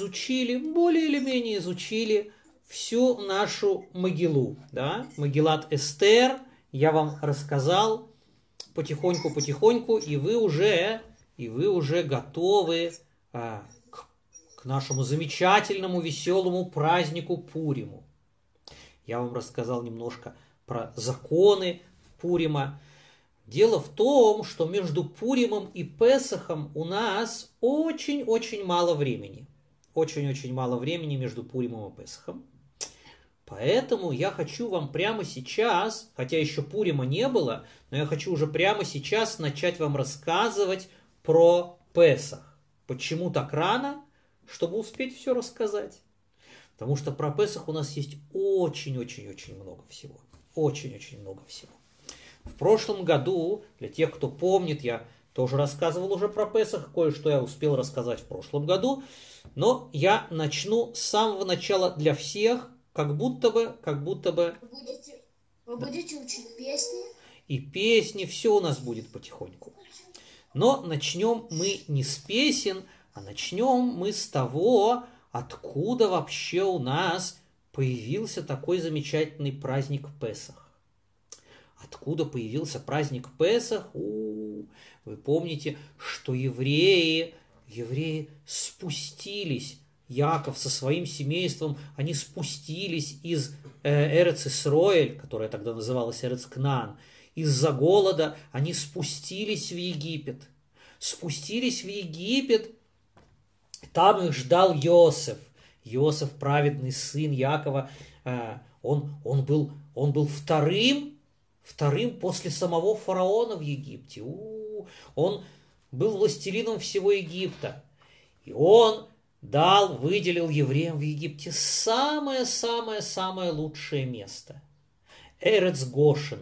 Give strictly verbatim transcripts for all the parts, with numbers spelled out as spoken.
изучили, более или менее изучили всю нашу Могилу, да, Могилат Эстер, я вам рассказал потихоньку-потихоньку, и вы уже, и вы уже готовы а, к, к нашему замечательному, веселому празднику Пуриму. Я вам рассказал немножко про законы Пурима. Дело в том, что между Пуримом и Песахом у нас очень-очень мало времени. Очень-очень мало времени между Пуримом и Песахом. Поэтому я хочу вам прямо сейчас, хотя еще Пурима не было, но я хочу уже прямо сейчас начать вам рассказывать про Песах. Почему так рано? Чтобы успеть все рассказать. Потому что про Песах у нас есть очень-очень-очень много всего. Очень-очень много всего. В прошлом году, для тех, кто помнит, я тоже рассказывал уже про Песах, кое-что я успел рассказать в прошлом году, но я начну с самого начала для всех, как будто бы, как будто бы... Вы будете, вы будете учить песни? И песни, все у нас будет потихоньку. Но начнем мы не с песен, а начнем мы с того, откуда вообще у нас появился такой замечательный праздник Песах. Откуда появился праздник Песах? У-у-у. Вы помните, что евреи, евреи спустились, Яков со своим семейством, они спустились из э, Эрец-Исроэль, которая тогда называлась Эрец-Кнаан, из-за голода они спустились в Египет. Спустились в Египет, там их ждал Йосеф. Йосеф, праведный сын Якова, э, он, он, был, он был вторым, Вторым после самого фараона в Египте. У-у-у. Он был властелином всего Египта. И он дал, выделил евреям в Египте самое-самое-самое лучшее место. Эрец Гошен.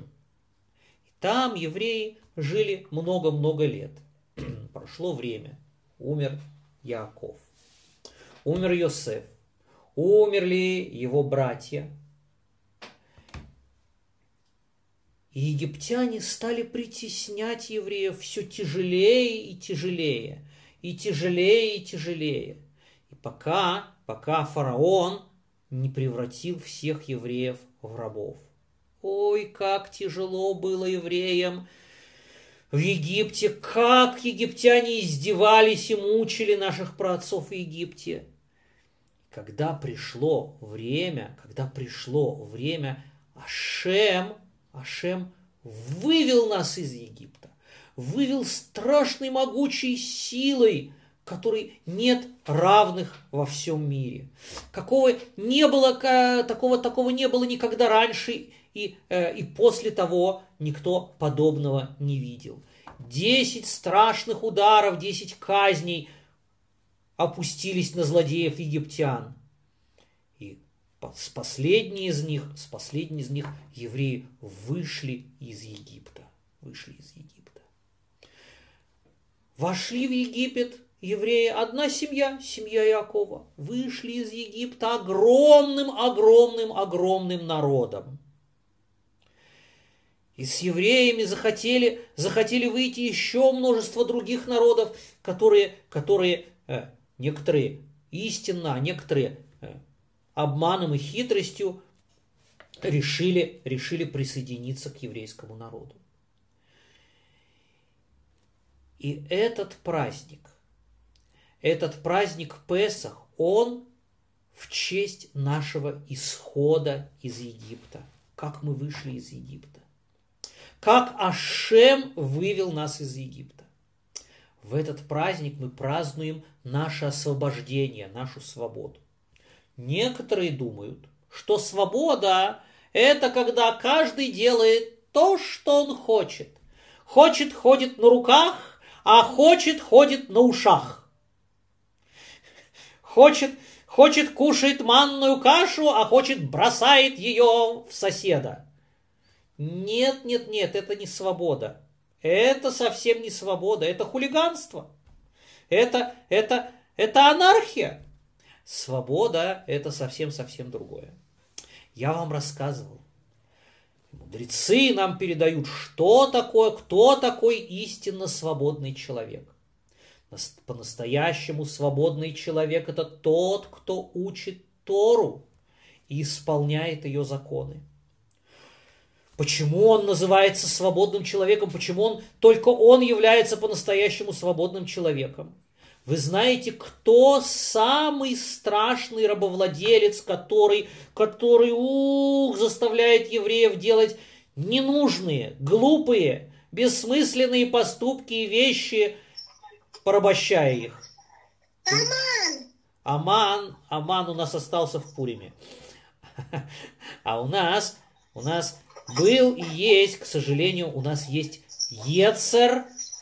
И там евреи жили много-много лет. Прошло время. Умер Яаков. Умер Йосеф. Умерли его братья. И египтяне стали притеснять евреев все тяжелее и тяжелее, и тяжелее и тяжелее. И пока, пока фараон не превратил всех евреев в рабов. Ой, как тяжело было евреям в Египте, как египтяне издевались и мучили наших праотцов в Египте. Когда пришло время, когда пришло время, Ашем, Ашем вывел нас из Египта, вывел страшной могучей силой, которой нет равных во всем мире. Какого не было, такого, такого не было никогда раньше, и, э, и после того никто подобного не видел. Десять страшных ударов, десять казней опустились на злодеев египтян. И с последней из них, с последней из них евреи вышли из Египта. Вышли из Египта. Вошли в Египет евреи, одна семья, семья Иакова. Вышли из Египта огромным, огромным, огромным народом. И с евреями захотели, захотели выйти еще множество других народов, которые, которые э, некоторые истинно, а некоторые обманом и хитростью решили, решили присоединиться к еврейскому народу. И этот праздник, этот праздник Песах, он в честь нашего исхода из Египта. Как мы вышли из Египта. Как Ашем вывел нас из Египта. В этот праздник мы празднуем наше освобождение, нашу свободу. Некоторые думают, что свобода – это когда каждый делает то, что он хочет. Хочет – ходит на руках, а хочет – ходит на ушах. Хочет, хочет – кушает манную кашу, а хочет – бросает ее в соседа. Нет, нет, нет, это не свобода. Это совсем не свобода, это хулиганство. Это, это, это анархия. Свобода – это совсем-совсем другое. Я вам рассказывал. Мудрецы нам передают, что такое, кто такой истинно свободный человек. По-настоящему свободный человек – это тот, кто учит Тору и исполняет ее законы. Почему он называется свободным человеком? Почему он, только он является по-настоящему свободным человеком? Вы знаете, кто самый страшный рабовладелец, который, который ух, заставляет евреев делать ненужные, глупые, бессмысленные поступки и вещи, порабощая их? Аман! Аман, Аман у нас остался в Пуриме. А у нас, у нас был и есть, к сожалению, у нас есть Йецер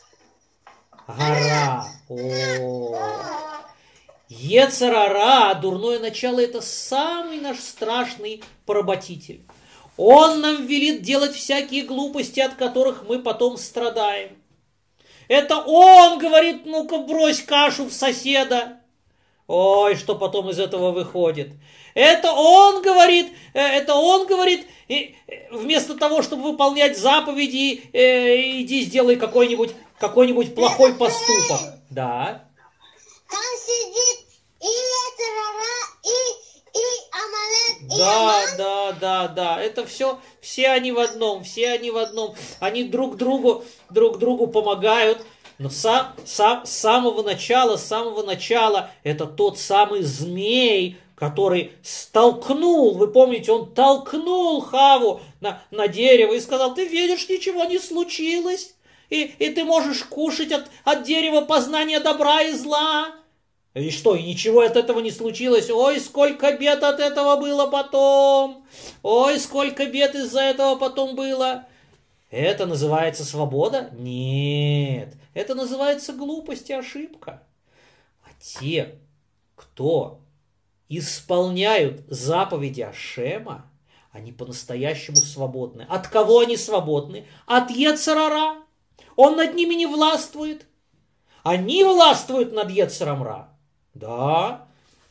Гара. О, Йецер Гара, дурное начало, это самый наш страшный поработитель. Он нам велит делать всякие глупости, от которых мы потом страдаем. Это он говорит: ну-ка брось кашу в соседа. Ой, что потом из этого выходит. Это он говорит, это он говорит, вместо того, чтобы выполнять заповеди, иди сделай какой-нибудь какой-нибудь плохой поступок. Да. Там сидит и Ецер-Гара, и, и Амалек, и Да, Аман. да, да, да. Это все, все они в одном, все они в одном. Они друг другу, друг другу помогают. Но сам, сам, с самого начала, с самого начала это тот самый змей, который столкнул, вы помните, он толкнул Хаву на, на дерево и сказал: ты видишь, ничего не случилось, и, и ты можешь кушать от, от дерева познания добра и зла. И что, и ничего от этого не случилось? Ой, сколько бед от этого было потом! Ой, сколько бед из-за этого потом было! Это называется свобода? Нет, это называется глупость и ошибка. А те, кто исполняют заповеди Ашема, они по-настоящему свободны. От кого они свободны? От Йецер-Гара. Он над ними не властвует. Они властвуют над Йецер-Гара. Да.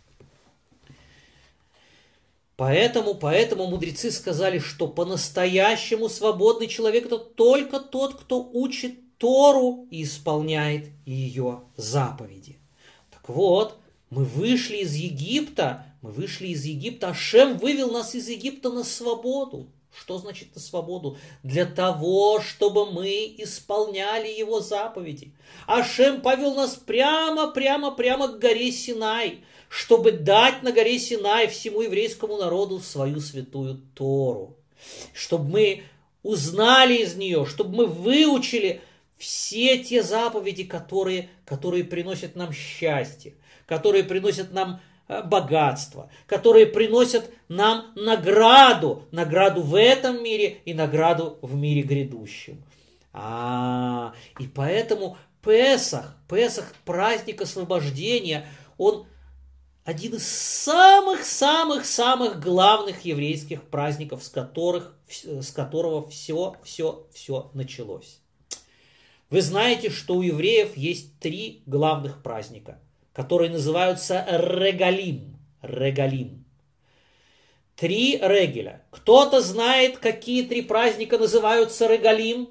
Поэтому, поэтому мудрецы сказали, что по-настоящему свободный человек – это только тот, кто учит Тору и исполняет ее заповеди. Так вот, мы вышли из Египта, мы вышли из Египта, Ашем вывел нас из Египта на свободу. Что значит на свободу? Для того, чтобы мы исполняли его заповеди. Ашем повел нас прямо, прямо, прямо к горе Синай, чтобы дать на горе Синай всему еврейскому народу свою святую Тору. Чтобы мы узнали из нее, чтобы мы выучили все те заповеди, которые, которые приносят нам счастье, которые приносят нам богатство, которые приносят нам награду, награду в этом мире и награду в мире грядущем. А, и поэтому Песах, Песах, праздник освобождения, он один из самых-самых-самых главных еврейских праздников, с которых, с которого все, все, все началось. Вы знаете, что у евреев есть три главных праздника, которые называются регалим. Регалим. Три регеля. Кто-то знает, какие три праздника называются регалим?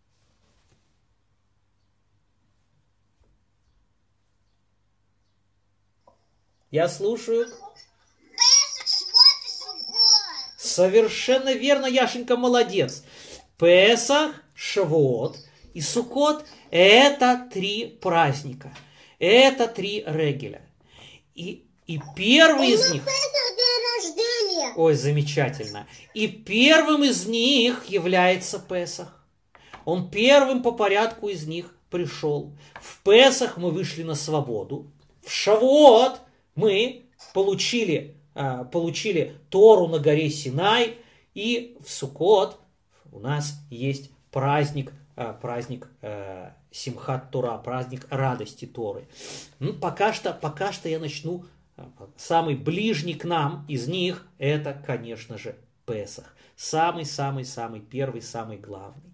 Я слушаю. Совершенно верно, Яшенька, молодец. Песах, Шавуот и Суккот – это три праздника. Это три регеля. И, и первый из них... День рождения. Ой, замечательно. И первым из них является Песах. Он первым по порядку из них пришел. В Песах мы вышли на свободу. В Шавуот мы получили, получили Тору на горе Синай. И в Суккот у нас есть праздник, праздник Симхат Тора, праздник радости Торы. Ну, пока что, пока что я начну, самый ближний к нам из них, это, конечно же, Песах. Самый-самый-самый первый, самый главный.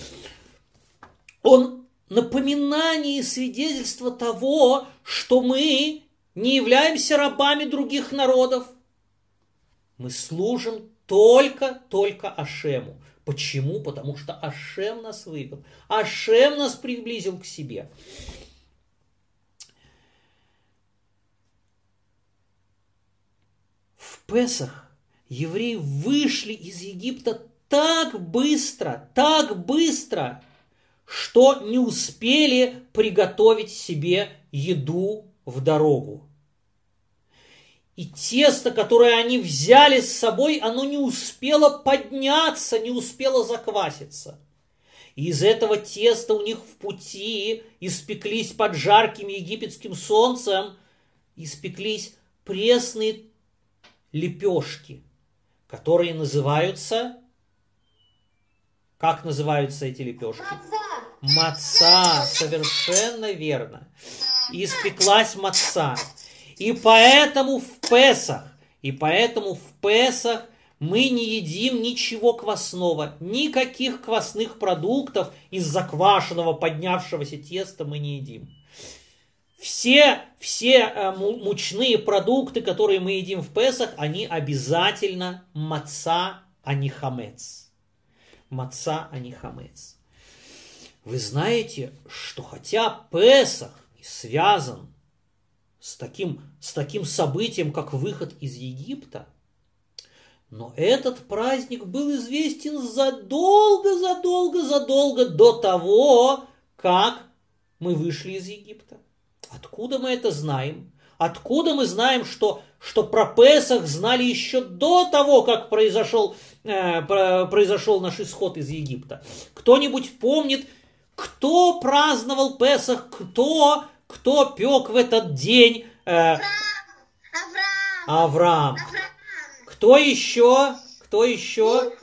Он напоминание и свидетельство того, что мы не являемся рабами других народов. Мы служим только-только Ашему. Почему? Потому что Ашем нас вывел. Ашем нас приблизил к себе. Песах евреи вышли из Египта так быстро, так быстро, что не успели приготовить себе еду в дорогу. И тесто, которое они взяли с собой, оно не успело подняться, не успело закваситься. И из этого теста у них в пути испеклись под жарким египетским солнцем, испеклись пресные лепешки, которые называются... Как называются эти лепешки? Маца, совершенно верно. Испеклась маца. И поэтому в Песах, и поэтому в Песах мы не едим ничего квасного, никаких квасных продуктов из заквашенного, поднявшегося теста мы не едим. Все, все мучные продукты, которые мы едим в Песах, они обязательно маца, а не хамец. Маца, а не хамец. Вы знаете, что хотя Песах связан с таким, с таким событием, как выход из Египта, но этот праздник был известен задолго, задолго, задолго до того, как мы вышли из Египта. Откуда мы это знаем? Откуда мы знаем, что, что про Песах знали еще до того, как произошел, э, произошел наш исход из Египта? Кто-нибудь помнит, кто праздновал Песах, кто, кто пек в этот день? Э, Авраам. Авраам. Авраам. Кто еще? Кто еще?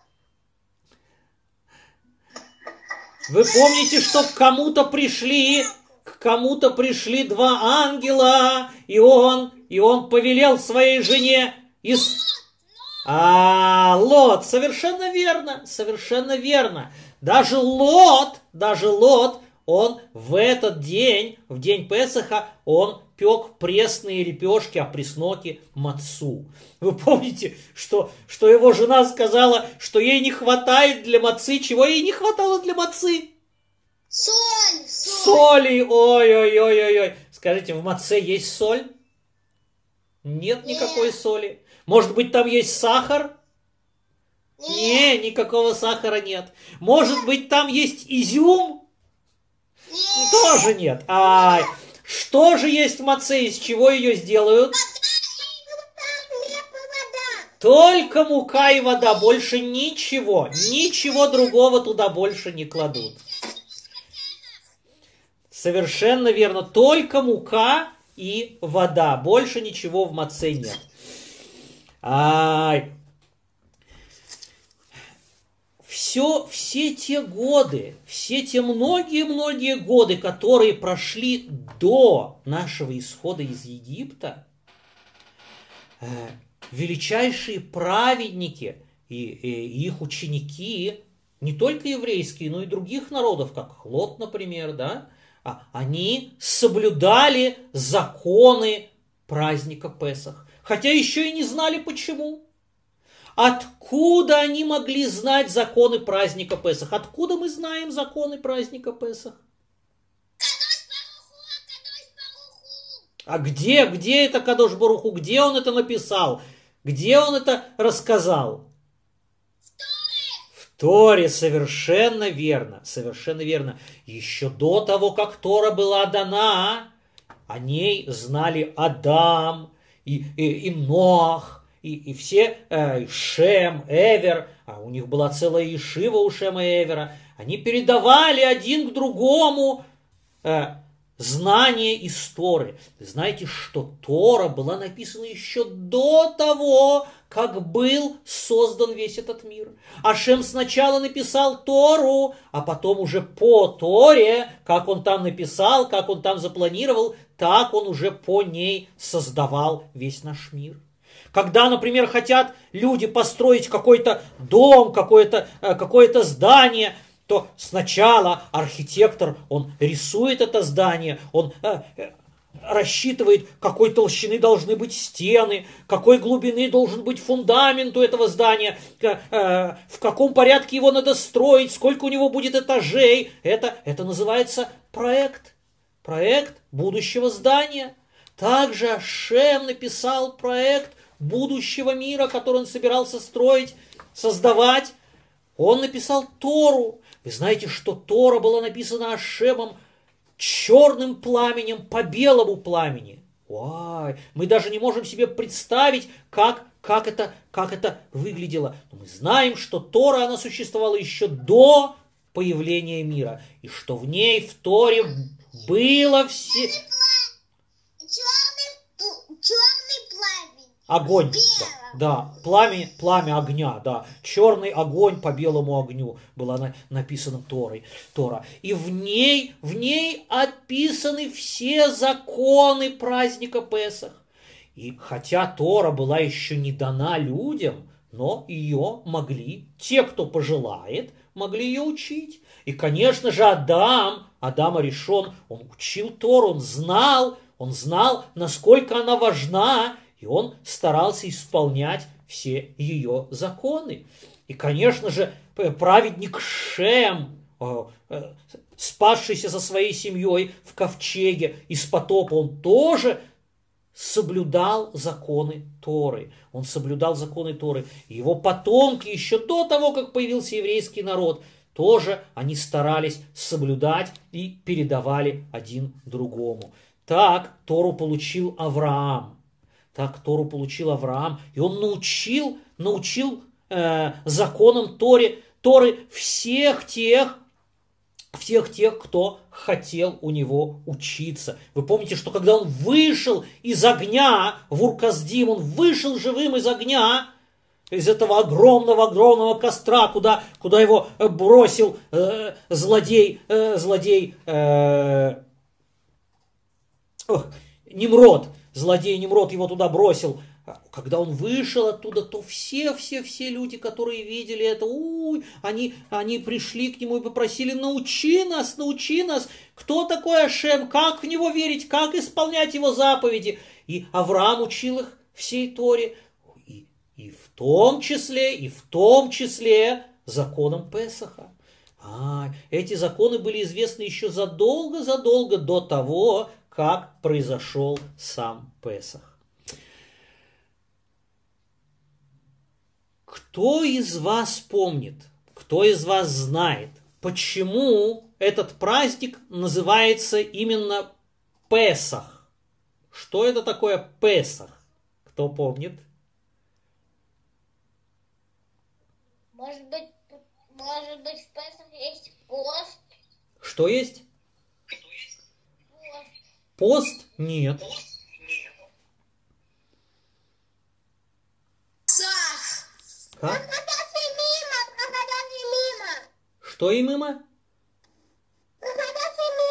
Вы помните, что к кому-то пришли, к кому-то пришли два ангела, и он, и он повелел своей жене из... А, Лот, совершенно верно, совершенно верно. Даже Лот, даже Лот, он в этот день, в день Песаха, он пек пресные лепешки, а пресноки мацу. Вы помните, что, что его жена сказала, что ей не хватает для мацы? Чего ей не хватало для мацы? Соль. Соль. Соли. Ой-ой-ой-ой-ой. Скажите, в маце есть соль? Нет никакой Нет. соли. Может быть, там есть сахар? Нет. Не, никакого сахара нет. Может быть, там есть изюм? Нет. Тоже нет. Ай, что же есть в маце, из чего ее сделают? Только мука и вода, больше ничего, ничего другого туда больше не кладут. Совершенно верно, только мука и вода, больше ничего в маце нет. Ай. Все, все те годы, все те многие-многие годы, которые прошли до нашего исхода из Египта, э, величайшие праведники и, и их ученики, не только еврейские, но и других народов, как Лот, например, да, они соблюдали законы праздника Песах, хотя еще и не знали почему. Откуда они могли знать законы праздника Песах? Откуда мы знаем законы праздника Песах? А где, где это Кадош Баруху? Где он это написал? Где он это рассказал? В Торе, совершенно верно, совершенно верно. Еще до того, как Тора была дана, о ней знали Адам и, и, и Ноах. И, и все, э, Шем, Эвер, а у них была целая ешива у Шема и Эвера, они передавали один к другому э, знания из Торы. Знаете, что Тора была написана еще до того, как был создан весь этот мир. А Шем сначала написал Тору, а потом уже по Торе, как он там написал, как он там запланировал, так он уже по ней создавал весь наш мир. Когда, например, хотят люди построить какой-то дом, какое-то, какое-то здание, то сначала архитектор, он рисует это здание, он э, рассчитывает, какой толщины должны быть стены, какой глубины должен быть фундамент у этого здания, э, э, в каком порядке его надо строить, сколько у него будет этажей. Это, это называется проект, проект будущего здания. Также Шем написал проект будущего мира, который он собирался строить, создавать. Он написал Тору. Вы знаете, что Тора была написана Ашемом черным пламенем по белому пламени. Ой, мы даже не можем себе представить, как, как, это, как это выглядело. Но мы знаем, что Тора, она существовала еще до появления мира. И что в ней, в Торе, было все... Черный, черный пламень. Огонь. Да, да, пламя, пламя огня, да. Черный огонь по белому огню была на, написана Торой, Тора. И в ней, в ней описаны все законы праздника Песах. И хотя Тора была еще не дана людям, но ее могли, те, кто пожелает, могли ее учить. И, конечно же, Адам, Адам Аришон, он учил Тору, он знал, он знал, насколько она важна, и он старался исполнять все ее законы. И, конечно же, праведник Шем, спасшийся со своей семьей в ковчеге из потопа, он тоже соблюдал законы Торы. Он соблюдал законы Торы. И его потомки еще до того, как появился еврейский народ, тоже они старались соблюдать и передавали один другому. Так Тору получил Авраам. Так Тору получил Авраам. И он научил, научил э, законам Торе, Торы всех тех, всех тех, кто хотел у него учиться. Вы помните, что когда он вышел из огня в Ур-Касдим, он вышел живым из огня, из этого огромного-огромного костра, куда, куда его бросил э, злодей, э, злодей э, ох, Nimrod, злодей Nimrod его туда бросил. Когда он вышел оттуда, то все-все-все люди, которые видели это, уй, они, они пришли к нему и попросили: научи нас, научи нас, кто такой Ашем, как в него верить, как исполнять его заповеди. И Авраам учил их всей Торе, и, и в том числе, и в том числе законам Песаха. А, эти законы были известны еще задолго-задолго до того, как произошел сам Песах. Кто из вас помнит, кто из вас знает, почему этот праздник называется именно Песах? Что это такое Песах? Кто помнит? Может быть, может быть, в Песах есть пост? Что есть? Пост. Пост? Нет. Сах. Как? Проходящий мимо, проходящий мимо. Что и мимо? Проходящий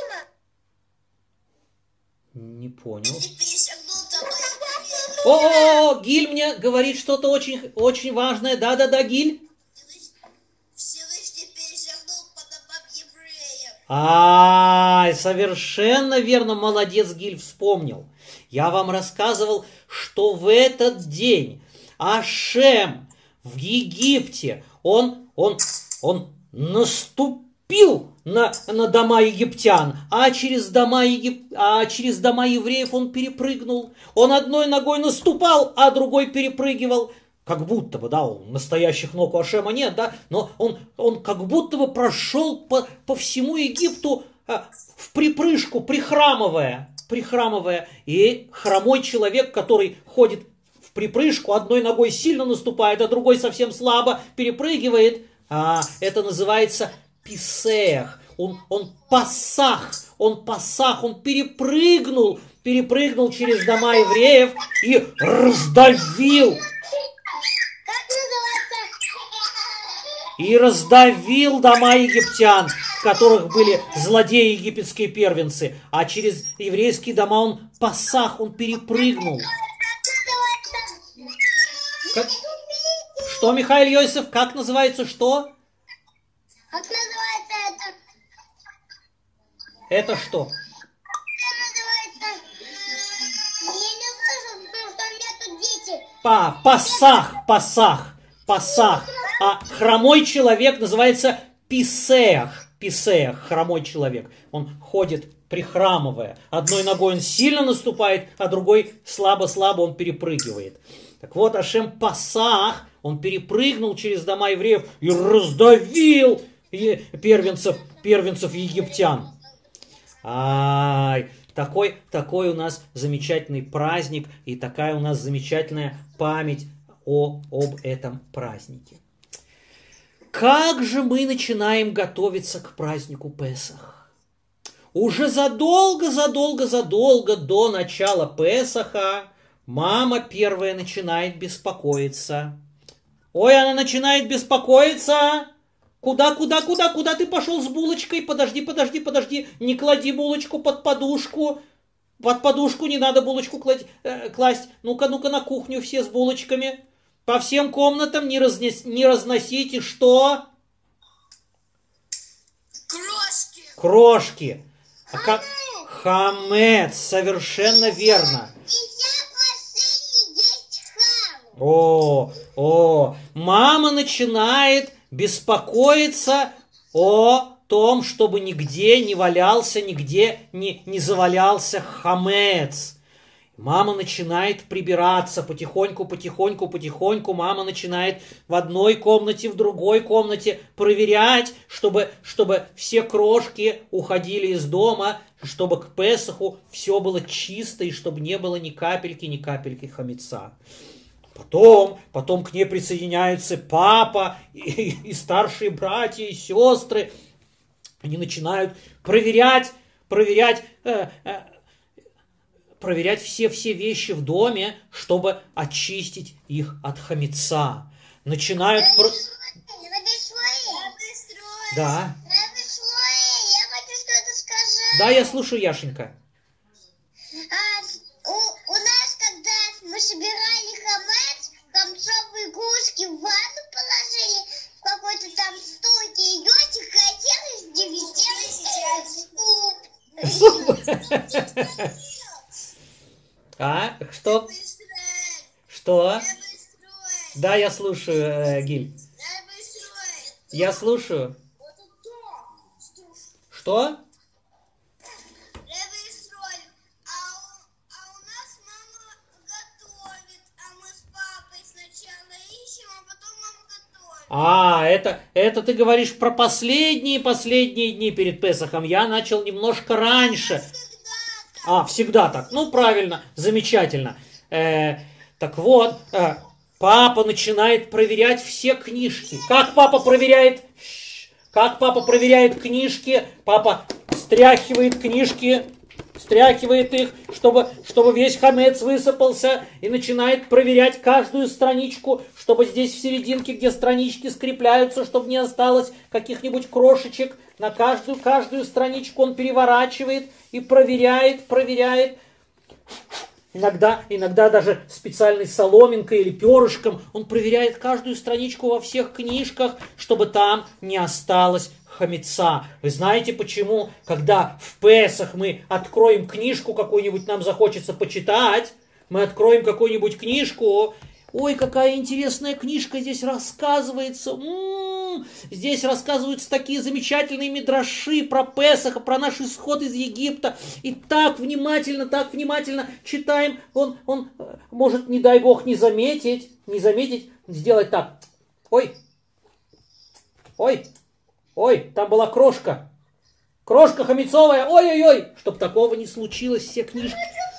мимо. Не понял. Ты перешагнул тобой. О, Гиль мне говорит что-то очень, очень важное. Да-да-да, Гиль. Всевышний перешагнул по домам евреев. А, совершенно верно, молодец, Гиль, вспомнил. Я вам рассказывал, что в этот день Ашем в Египте, он, он, он наступил на, на дома египтян, а через дома, егип... а через дома евреев он перепрыгнул. Он одной ногой наступал, а другой перепрыгивал. Как будто бы, да, настоящих ног у Ашема нет, да, но он, он как будто бы прошел по, по всему Египту а, в припрыжку, прихрамывая, прихрамывая. И хромой человек, который ходит в припрыжку, одной ногой сильно наступает, а другой совсем слабо перепрыгивает, а, это называется писех. Он, он пасах, он пасах, он перепрыгнул, перепрыгнул через дома евреев и раздавил. И раздавил дома египтян, в которых были злодеи египетские первенцы. А через еврейские дома он пасах, он перепрыгнул. Как? Что, Михаил Йосиф, как называется что? Как называется это? Это что? Это называется... Я не слышу, потому что у меня тут дети. Па, пасах, пасах, пасах. А хромой человек называется писех. Писех, хромой человек. Он ходит прихрамывая. Одной ногой он сильно наступает, а другой слабо-слабо он перепрыгивает. Так вот, Ашем Пасах, он перепрыгнул через дома евреев и раздавил первенцев, первенцев египтян. Ай, такой, такой у нас замечательный праздник и такая у нас замечательная память о, об этом празднике. Как же мы начинаем готовиться к празднику Песах? Уже задолго, задолго, задолго до начала Песаха мама первая начинает беспокоиться. Ой, она начинает беспокоиться. Куда, куда, куда, куда ты пошел с булочкой? Подожди, подожди, подожди. Не клади булочку под подушку. Под подушку не надо булочку класть. Э, класть. Ну-ка, ну-ка на кухню все с булочками. По всем комнатам не, разнес, не разносите что? Крошки. Крошки. А как? Хамец, совершенно верно. О, о, мама начинает беспокоиться о том, чтобы нигде не валялся, нигде не, не завалялся хамец. Мама начинает прибираться потихоньку, потихоньку, потихоньку. Мама начинает в одной комнате, в другой комнате проверять, чтобы, чтобы все крошки уходили из дома, чтобы к Песаху все было чисто и чтобы не было ни капельки, ни капельки хамеца. Потом, потом к ней присоединяются папа и, и старшие братья и сестры. Они начинают проверять, проверять, э, э, проверять все-все вещи в доме, чтобы очистить их от хамеца. Начинают... Про... Да. Я хочу что-то сказать. Да, я слушаю, Яшенька. А, у, у нас, когда мы собирали хамец, хамцовые игрушки в ванну положили, в какой-то там стойке, и Йосик хотел, где везде суп. А? Что? Что? Да, я слушаю, э, Гиль. Я слушаю. Что? А, это, это ты говоришь про последние-последние дни перед Песахом. Я начал немножко раньше. А, всегда так. Ну, правильно, замечательно. Э, так вот, э, папа начинает проверять все книжки. Как папа проверяет? Как папа проверяет книжки? Папа стряхивает книжки, стряхивает их, чтобы, чтобы весь хамец высыпался, и начинает проверять каждую страничку, чтобы здесь в серединке, где странички скрепляются, чтобы не осталось каких-нибудь крошечек. На каждую, каждую страничку он переворачивает и проверяет, проверяет. Иногда, иногда даже специальной соломинкой или перышком он проверяет каждую страничку во всех книжках, чтобы там не осталось хамеца. Вы знаете почему? Когда в Песах мы откроем книжку какую-нибудь, нам захочется почитать, мы откроем какую-нибудь книжку. Ой, какая интересная книжка здесь рассказывается. М-м-м, здесь рассказываются такие замечательные мидраши про Песаха, про наш исход из Египта. И так внимательно, так внимательно читаем. Он, он может, не дай Бог, не заметить, не заметить, сделать так. Ой, ой, ой, там была крошка. Крошка хамецовая, ой-ой-ой. Чтоб такого не случилось, все книжки.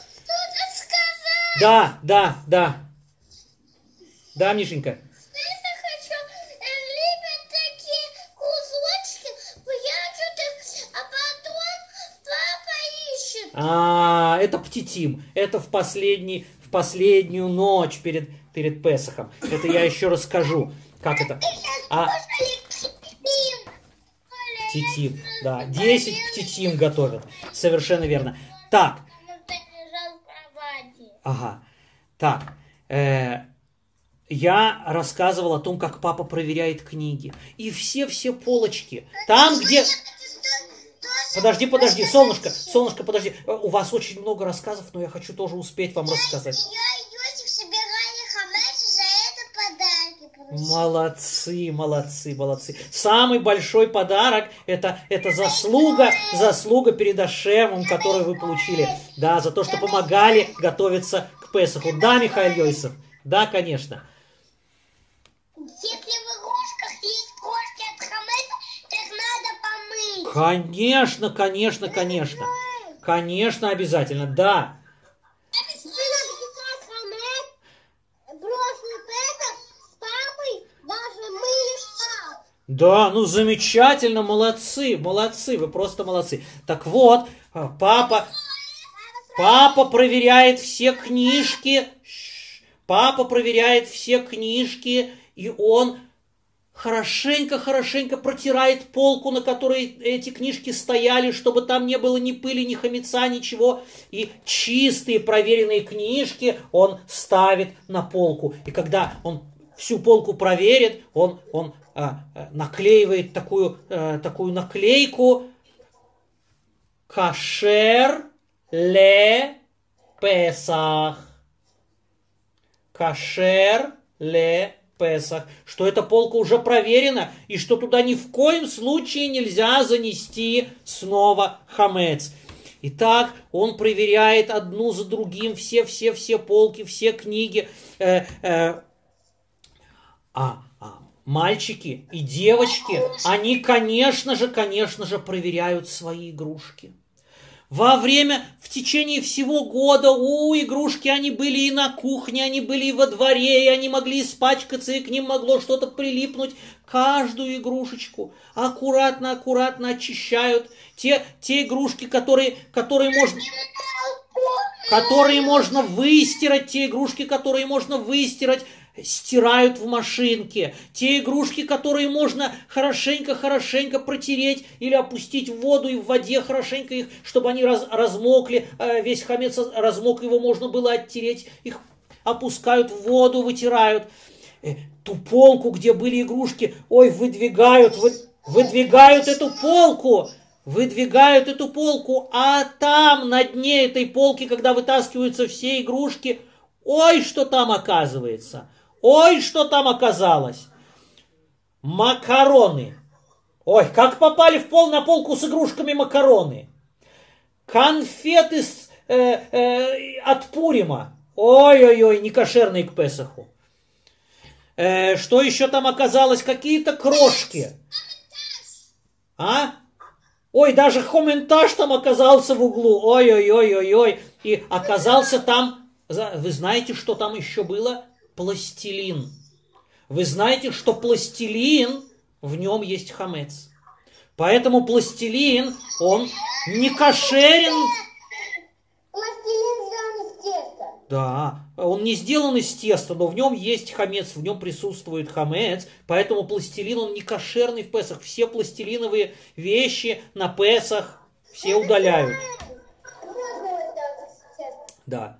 Да, да, да. Да, Мишенька. Я хочу, любят такие кусочки, прячут их, а потом папа ищет. А, это птитим. Это в, последний, в последнюю ночь перед, перед Песахом. Это я еще расскажу, как это. А, птитим, да. Десять птитим готовят. Совершенно верно. Так. Ага. Так. Э, Я рассказывал о том, как папа проверяет книги. И все-все полочки. Там, где... Подожди, подожди, солнышко, солнышко, подожди. У вас очень много рассказов, но я хочу тоже успеть вам рассказать. Я и Йосик собирали хамец, за это подарки. Молодцы, молодцы, молодцы. Самый большой подарок это, это заслуга, заслуга перед Ашемом, которую вы получили. Да, за то, что помогали готовиться к Песаху. Да, Михаил Йосиф? Да, конечно. Если в игрушках есть крошки от хамеца, то их надо помыть. Конечно, конечно, конечно. Конечно, обязательно, да. Да, ну замечательно, молодцы, молодцы, вы просто молодцы. Так вот, папа, папа проверяет все книжки, папа проверяет все книжки, и он хорошенько-хорошенько протирает полку, на которой эти книжки стояли, чтобы там не было ни пыли, ни хамеца, ничего. И чистые проверенные книжки он ставит на полку. И когда он всю полку проверит, он, он а, наклеивает такую, а, такую наклейку «Кашер ле Песах». «Кашер ле Песах», что эта полка уже проверена, и что туда ни в коем случае нельзя занести снова хамец. Итак, он проверяет одну за другим все-все-все полки, все книги. Э, э, а, а мальчики и девочки, они, конечно же, конечно же, проверяют свои игрушки. Во время, в течение всего года у игрушки они были и на кухне, они были и во дворе, и они могли испачкаться, и к ним могло что-то прилипнуть. Каждую игрушечку аккуратно-аккуратно очищают. Те, те игрушки, которые, которые, можно, которые можно выстирать, те игрушки, которые можно выстирать, стирают в машинке. Те игрушки, которые можно хорошенько-хорошенько протереть или опустить в воду и в воде хорошенько их, чтобы они раз, размокли, весь хамец размок, его можно было оттереть, их опускают в воду, вытирают. Ту полку, где были игрушки, ой, выдвигают, вы, выдвигают эту полку, выдвигают эту полку, а там на дне этой полки, когда вытаскиваются все игрушки, ой, что там оказывается. Ой, что там оказалось? Макароны. Ой, как попали в пол на полку с игрушками макароны. Конфеты с, э, э, от Пурима. Ой-ой-ой, некошерные к Песаху. Э, что еще там оказалось? Какие-то крошки. А? Ой, даже хоментаж там оказался в углу. Ой-ой-ой-ой-ой. И оказался там... Вы знаете, что там еще было? Пластилин. Вы знаете, что пластилин, в нем есть хамец. Поэтому пластилин, он не кошерен. Пластилин сделан из теста. Да, он не сделан из теста, но в нем есть хамец, в нем присутствует хамец. Поэтому пластилин, он не кошерный в Песах. Все пластилиновые вещи на Песах все удаляют. Да.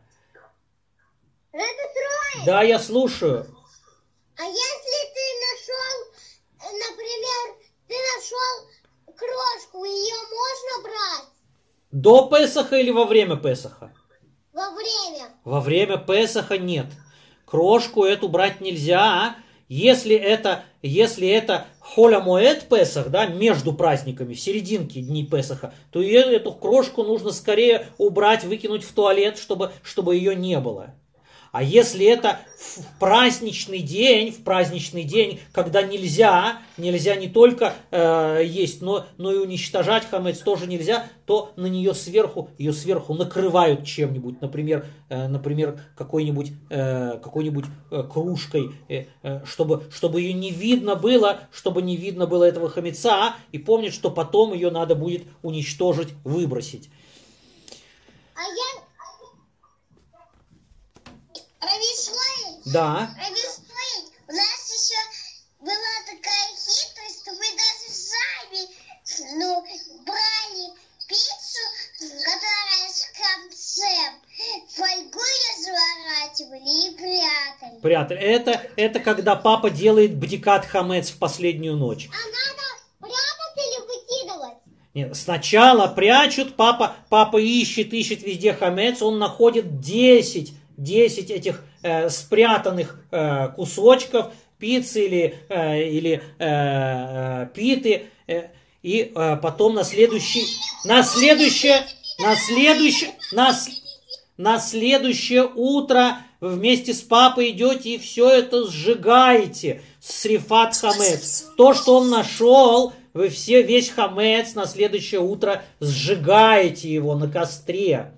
Да, я слушаю. А если ты нашел, например, ты нашел крошку, ее можно брать? До Песаха или во время Песаха? Во время. Во время Песаха нет. Крошку эту брать нельзя. Если это, если это Холь Моэд Песах, да, между праздниками, в серединке дней Песаха, то ее, эту крошку нужно скорее убрать, выкинуть в туалет, чтобы, чтобы ее не было. А если это в праздничный день, в праздничный день, когда нельзя, нельзя не только э, есть, но, но и уничтожать хамец тоже нельзя, то на нее сверху, ее сверху накрывают чем-нибудь, например, э, например какой-нибудь, э, какой-нибудь э, кружкой, э, э, чтобы, чтобы ее не видно было, чтобы не видно было этого хамеца, и помнить, что потом ее надо будет уничтожить, выбросить. А я... Равислей, Да. Равислей, у нас еще была такая хитрость, что мы даже сами, ну, брали пиццу, которая с концем, фольгу ее заворачивали и прятали. Прятали. Это, это когда папа делает бдикат хамец в последнюю ночь. А надо прятать или выкидывать? Нет, сначала прячут, папа, папа ищет, ищет везде хамец, он находит десять десять этих э, спрятанных э, кусочков пиццы или, э, или э, э, питы, э, и э, потом на следующий, на следующее, на следующее, на, на следующее утро вы вместе с папой идете и все это сжигаете. Срифат хамец. То, что он нашел, вы все, весь хамец на следующее утро сжигаете его на костре.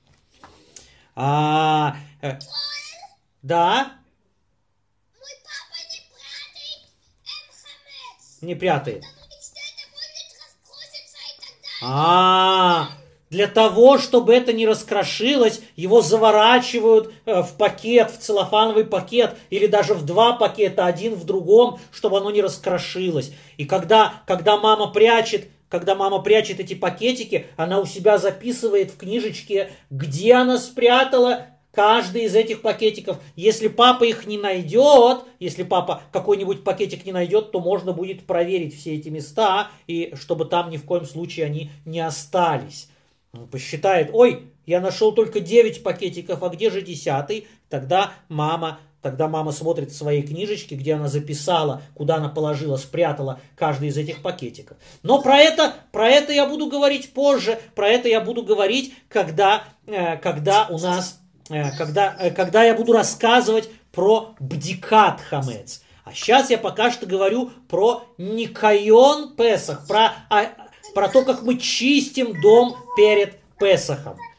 А, э, да? Мой папа не прятает эм, хамец. Не прятает. Потому что это может раскрутиться и так далее. А, для того, чтобы это не раскрошилось, его заворачивают э, в пакет, в целлофановый пакет, или даже в два пакета, один в другом, чтобы оно не раскрошилось. И когда, когда мама прячет, когда мама прячет эти пакетики, она у себя записывает в книжечке, где она спрятала каждый из этих пакетиков. Если папа их не найдет, если папа какой-нибудь пакетик не найдет, то можно будет проверить все эти места, и чтобы там ни в коем случае они не остались. Он посчитает, ой, я нашел только девять пакетиков, а где же десятый? Тогда мама, тогда мама смотрит в своей книжечке, где она записала, куда она положила, спрятала каждый из этих пакетиков. Но про это, про это я буду говорить позже, про это я буду говорить, когда, э, когда у нас, э, когда, э, когда я буду рассказывать про бдикат хамец. А сейчас я пока что говорю про Никайон Песах, про... про то, как мы чистим дом перед Песахом.